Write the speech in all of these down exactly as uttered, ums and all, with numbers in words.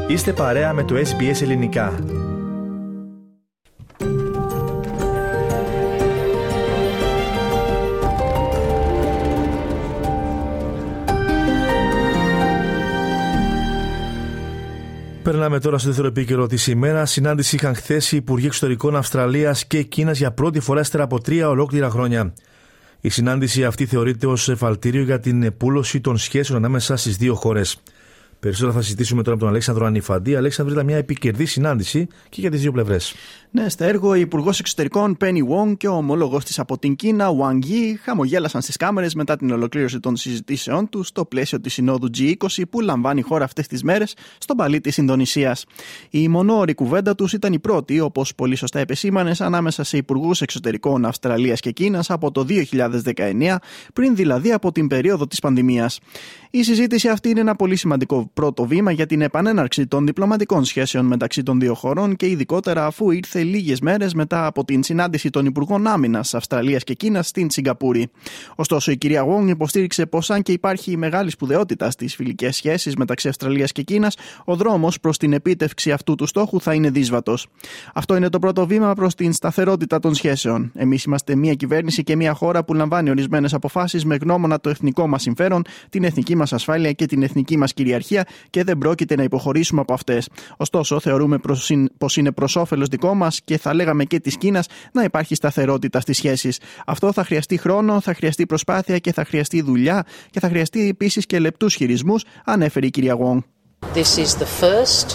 Είστε παρέα με το ες μπι ες Ελληνικά. Περνάμε τώρα στο δεύτερο επίκαιρο της ημέρας. Συνάντηση είχαν χθες οι Υπουργοί Εξωτερικών Αυστραλίας και Κίνας για πρώτη φορά ύστερα από τρία ολόκληρα χρόνια. Η συνάντηση αυτή θεωρείται ως εφαλτήριο για την επούλωση των σχέσεων ανάμεσα στις δύο χώρες. Περισσότερα θα συζητήσουμε τώρα με τον Αλέξανδρο Ανιφαντή. Αλέξανδρο, ήταν μια επικερδή συνάντηση και για τις δύο πλευρές. Ναι, στο έργο, η Υπουργός Εξωτερικών Penny Wong και ο ομόλογος της από την Κίνα, Wang Yi, χαμογέλασαν στις κάμερες μετά την ολοκλήρωση των συζητήσεών τους στο πλαίσιο της Συνόδου τζι είκοσι που λαμβάνει η χώρα αυτές τις μέρες στον Παλί της Ινδονησίας. Η μονόωρη κουβέντα τους ήταν η πρώτη, όπως πολύ σωστά επεσήμανες, ανάμεσα σε Υπουργούς Εξωτερικών Αυστραλίας και Κίνας από το δύο χιλιάδες δεκαεννιά, πριν δηλαδή από την περίοδο της πανδημίας. Η συζήτηση αυτή είναι ένα πολύ σημαντικό πρώτο βήμα για την επανέναρξη των διπλωματικών σχέσεων μεταξύ των δύο χωρών και ειδικότερα αφού ήρθε λίγες μέρες μετά από την συνάντηση των Υπουργών Άμυνας Αυστραλίας και Κίνας στην Σιγκαπούρη. Ωστόσο, η κυρία Wong υποστήριξε πως αν και υπάρχει μεγάλη σπουδαιότητα στις φιλικές σχέσεις μεταξύ Αυστραλίας και Κίνας, ο δρόμος προς την επίτευξη αυτού του στόχου θα είναι δύσβατος. Αυτό είναι το πρώτο βήμα προς την σταθερότητα των σχέσεων. Εμείς είμαστε μια κυβέρνηση και μια χώρα που λαμβάνει ορισμένες αποφάσεις με γνώμονα το εθνικό μας συμφέρον, την εθνική μας ασφάλεια και την εθνική μας κυριαρχία και δεν πρόκειται να υποχωρήσουμε από αυτές. Ωστόσο, θεωρούμε πως είναι προς όφελος δικό μας και θα λέγαμε και της Κίνας να υπάρχει σταθερότητα στις σχέσεις. Αυτό θα χρειαστεί χρόνο, θα χρειαστεί προσπάθεια και θα χρειαστεί δουλειά και θα χρειαστεί επίσης και λεπτούς χειρισμούς, ανέφερε η κυρία Wong. This is the first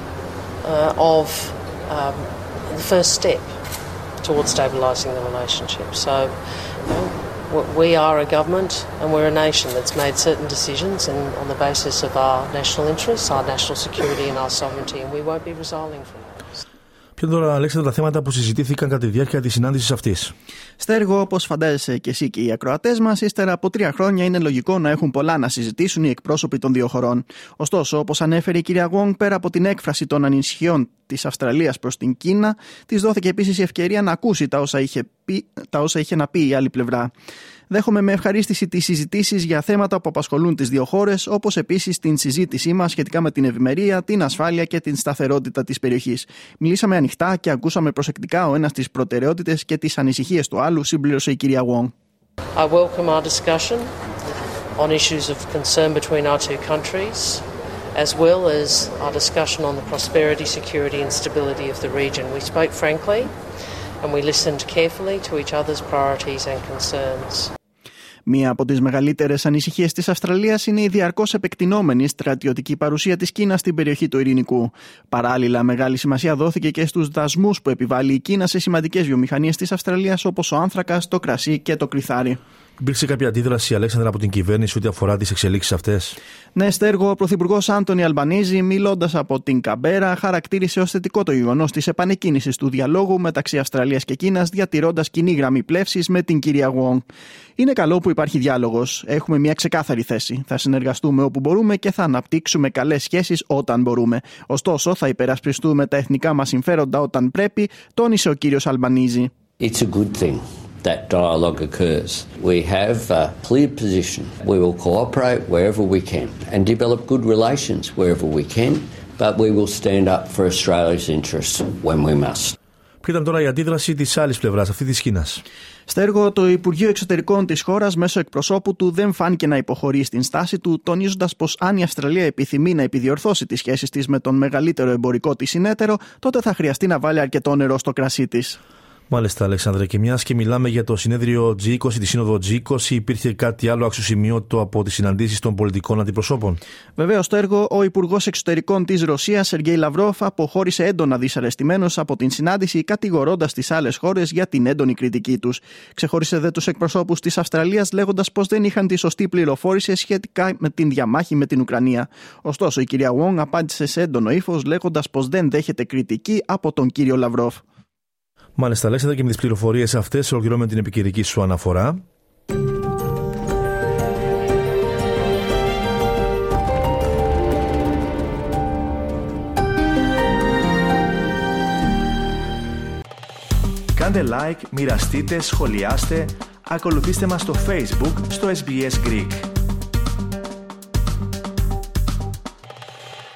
uh, of um, the first step towards stabilizing the relationship. So, you know, we are a government and we're a nation that's made certain decisions and on the basis of our national interests, our national security and our sovereignty, and we won't be resolving from that. Ποια είναι τώρα, Αλέξανδρο, τα θέματα που συζητήθηκαν κατά τη διάρκεια της συνάντησης αυτής? Στέργο, όπως φαντάζεσαι και εσύ και οι ακροατές μας, ύστερα από τρία χρόνια είναι λογικό να έχουν πολλά να συζητήσουν οι εκπρόσωποι των δύο χωρών. Ωστόσο, όπως ανέφερε η κυρία Wong, πέρα από την έκφραση των ανησυχιών της Αυστραλίας προς την Κίνα, της δόθηκε επίσης η ευκαιρία να ακούσει τα όσα είχε, πει, τα όσα είχε να πει η άλλη πλευρά. Δέχομαι με ευχαρίστηση τις συζητήσεις για θέματα που απασχολούν τις δύο χώρες, όπως επίσης την συζήτησή μας σχετικά με την ευημερία, την ασφάλεια και την σταθερότητα της περιοχής. Μιλήσαμε ανοιχτά και ακούσαμε προσεκτικά ο ένας τις προτεραιότητες και τις ανησυχίες του άλλου, συμπλήρωσε η κυρία Wong. I welcome our discussion on issues of concern between our two countries, as well as our discussion on the prosperity, security and stability of the region. We spoke frankly and we listened carefully to each other's priorities and concerns. Μία από τις μεγαλύτερες ανησυχίες της Αυστραλίας είναι η διαρκώς επεκτηνόμενη στρατιωτική παρουσία της Κίνας στην περιοχή του Ειρηνικού. Παράλληλα, μεγάλη σημασία δόθηκε και στους δασμούς που επιβάλλει η Κίνα σε σημαντικές βιομηχανίες της Αυστραλίας όπως ο άνθρακας, το κρασί και το κρυθάρι. Υπήρξε κάποια αντίδραση, Αλέξανδρα, από την κυβέρνηση ό,τι αφορά τις εξελίξεις αυτές? Ναι, Στέργο, ο Πρωθυπουργός Άντονι Αλμπανίζη, μιλώντας από την Καμπέρα, χαρακτήρισε ως θετικό το γεγονός της επανεκκίνησης του διαλόγου μεταξύ Αυστραλίας και Κίνας, διατηρώντας κοινή γραμμή πλεύσης με την κυρία Wong. Είναι καλό που υπάρχει διάλογος. Έχουμε μια ξεκάθαρη θέση. Θα συνεργαστούμε όπου μπορούμε και θα αναπτύξουμε καλές σχέσεις όταν μπορούμε. Ωστόσο, θα υπερασπιστούμε τα εθνικά μας συμφέροντα όταν πρέπει, τόνισε ο κύριος Αλμπανίζη. It's a good thing that dialogue occurs. We have a clear position. We will cooperate wherever we can and develop good relations wherever we can, but we will stand up for Australia's interests when we must. Ποια ήταν τώρα η αντίδραση της άλλης πλευράς, αυτή της Κίνας? Στέργο, το Υπουργείο Εξωτερικών της χώρας μέσω εκπροσώπου του δεν φάνηκε να υποχωρεί στην στάση του, τονίζοντας πως αν η Αυστραλία επιθυμεί να επιδιορθώσει τις σχέσεις της με τον μεγαλύτερο εμπορικό της συνέτερο, τότε θα χρειαστεί να βάλει αρκετό νερό στο κρασί της. Μάλιστα, Αλέξανδρε, και μιας και μιλάμε για το συνέδριο τζι είκοσι, τη σύνοδο τζι είκοσι, υπήρχε κάτι άλλο αξιοσημείωτο από τις συναντήσεις των πολιτικών αντιπροσώπων? Βεβαίως, στο έργο, ο Υπουργός Εξωτερικών της Ρωσίας, Σεργέη Λαυρόφ, αποχώρησε έντονα δυσαρεστημένος από την συνάντηση, κατηγορώντας τις άλλες χώρες για την έντονη κριτική τους. Ξεχώρισε δε τους εκπροσώπους της Αυστραλίας, λέγοντας πως δεν είχαν τη σωστή πληροφόρηση σχετικά με την διαμάχη με την Ουκρανία. Ωστόσο, η κυρία Wong απάντησε σε έντονο ύφος, λέγοντας πως δεν δέχεται κριτική από τον κύριο Λαυρόφ. Μάλιστα, Αλέξανδρα, και με τις πληροφορίες αυτές ολοκληρώνουμε την επικαιρική σου αναφορά. Κάντε like, μοιραστείτε, σχολιάστε, ακολουθήστε μας στο Facebook, στο ες μπι ες Greek.